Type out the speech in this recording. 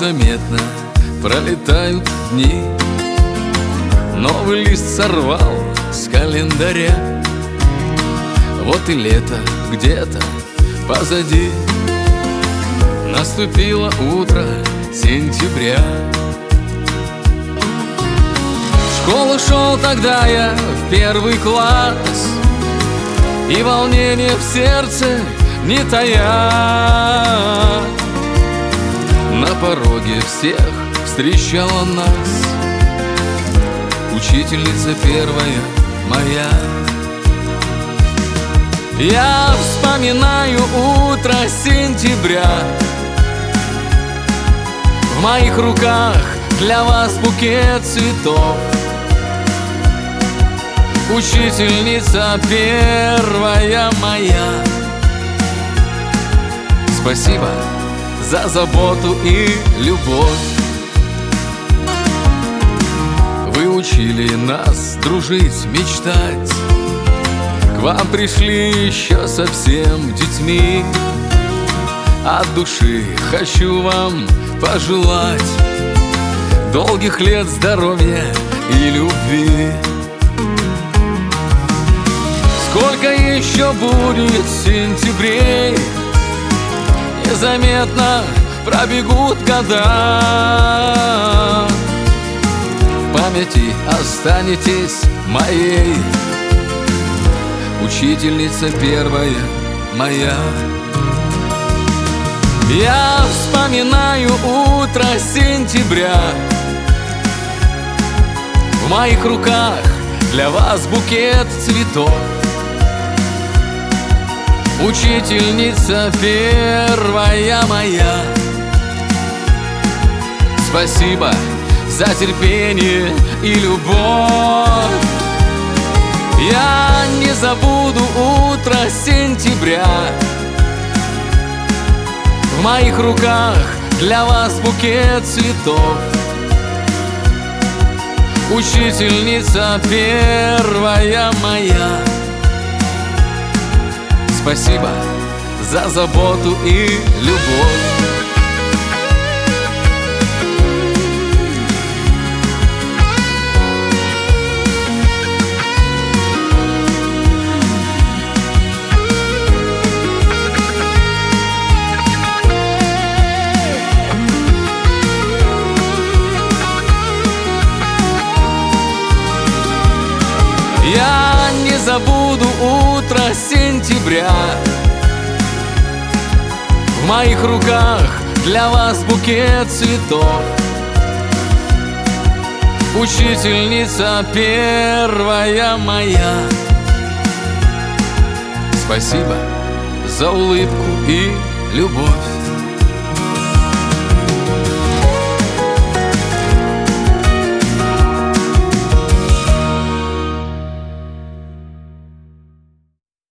Незаметно пролетают дни, новый лист сорвал с календаря. Вот и лето где-то позади, наступило утро сентября. В школу шел тогда я в первый класс, и волнение в сердце не тая. На пороге всех встречала нас учительница первая моя. Я вспоминаю утро сентября. В моих руках для вас букет цветов. Учительница первая моя. Спасибо за заботу и любовь. Вы учили нас дружить, мечтать. К вам пришли еще совсем детьми. От души хочу вам пожелать долгих лет здоровья и любви. Сколько еще будет сентябрей, незаметно пробегут года. В памяти останетесь моей, учительница первая моя. Я вспоминаю утро сентября. В моих руках для вас букет цветов. Учительница первая моя. Спасибо за терпение и любовь. Я не забуду утро сентября. В моих руках для вас букет цветов. Учительница первая моя. Спасибо за заботу и любовь. Я не забуду утро сентября. В моих руках для вас букет цветов. Учительница первая моя. Спасибо за улыбку и любовь.